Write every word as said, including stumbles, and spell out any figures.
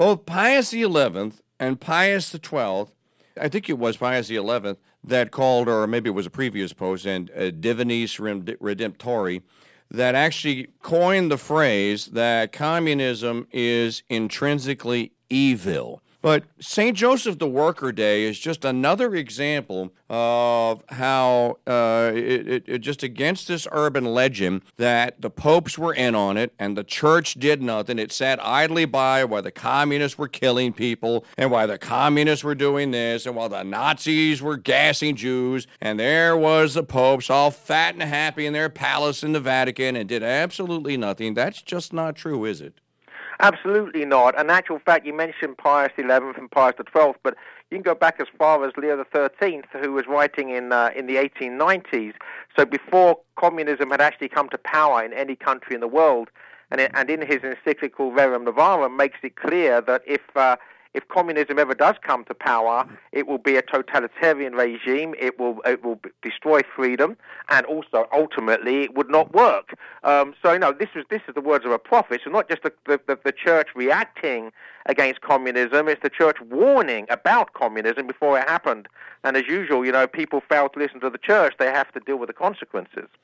Both Pius the eleventh and Pius the twelfth, I think it was Pius the eleventh, that called, or maybe it was a previous post, and uh, Divinis Redemptori, that actually coined the phrase that communism is intrinsically evil. But Saint Joseph the Worker Day is just another example of how uh, it, it, it just against this urban legend that the popes were in on it and the church did nothing. It sat idly by while the communists were killing people and while the communists were doing this and while the Nazis were gassing Jews. And there was the popes all fat and happy in their palace in the Vatican and did absolutely nothing. That's just not true, is it? Absolutely not. In actual fact, you mentioned Pius the eleventh and Pius the twelfth, but you can go back as far as Leo the thirteenth, who was writing in uh, in the eighteen nineties, so before communism had actually come to power in any country in the world. And, it, and in his encyclical Rerum Novarum makes it clear that if uh, if communism ever does come to power, it will be a totalitarian regime. It will it will b- destroy freedom, and also ultimately it would not work. Um, so, you know, this is this is the words of a prophet. So, not just the, the the church reacting against communism; it's the church warning about communism before it happened. And as usual, you know, people fail to listen to the church; they have to deal with the consequences.